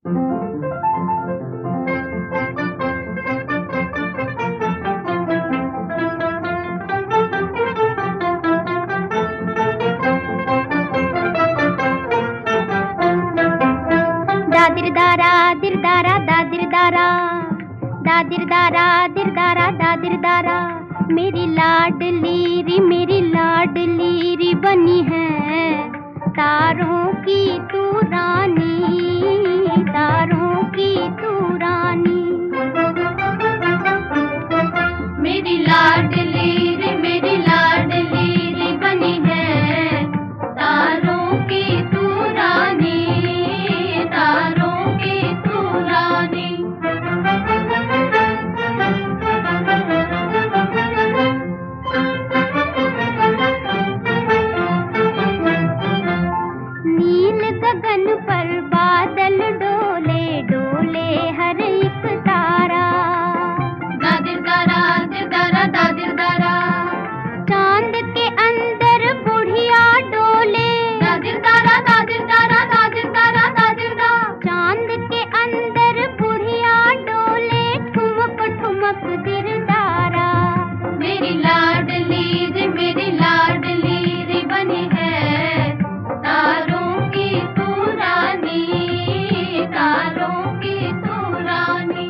दादिरदारा दिरदारा दादिरदारा दादिरदारा दिरदारा दादिरदारा, मेरी लाडली री बनी है तारों की तू रानी, तारों की तू रानी। मेरी लाडली री बनी है तारों की तू रानी, तारों की तू रानी। नील गगन पर बादल डोले डोले हर एक तारा, दादिरदारा दिरदारा दादिरदारा। चांद के अंदर बुढ़िया डोले, दादिरदारा दादिरदारा दादिरदारा दादिरदा। चांद के अंदर बुढ़िया डोले ठुमक ठुमक दिरदारा। मेरी लाडली री बनी है तारों की तू रानी, तारों की तू रानी।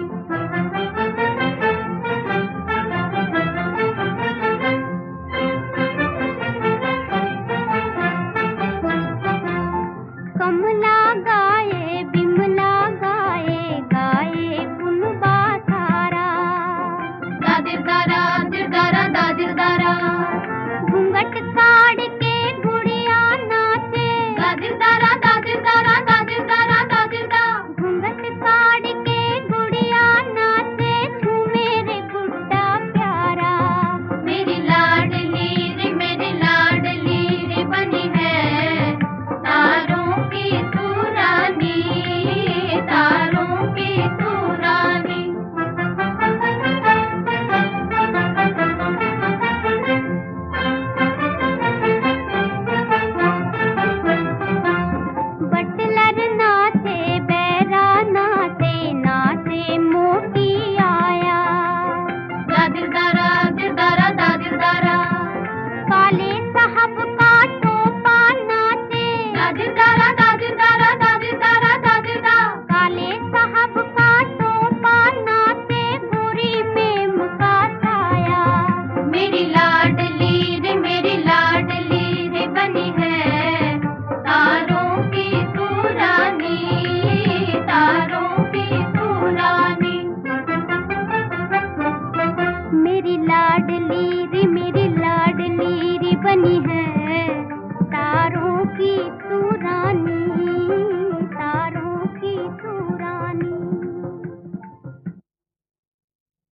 कमला गाए बिमला गाए गाए कुनबा सारा, दादिरदारा दिरदारा दादिरदारा। घूंघट काढ़ के गुड़िया नाचे, दादिरदारा दादिरदारा दादिरदारा दादिरदा। घूंघट काढ़ के गुड़िया नाचे झूमे रे गुड्डा प्यारा। मेरी लाडली री बनी है तारों की तू रानी, तारों की तू रानी। बटलर नाचे बैरा नाचे नाचे मोती आया, दादिरदारा दिरदारा दादिरदारा। काले साहब का टोपा नाचे, दादिरदारा दादिरदारा दादिरदारा दादिरदा। काले साहब का टोपा नाचे गोरी मेम का साया। मेरी लाडली रे बनी है तारों की तू रानी, तारों की तू रानी। मेरी लाडली री बनी है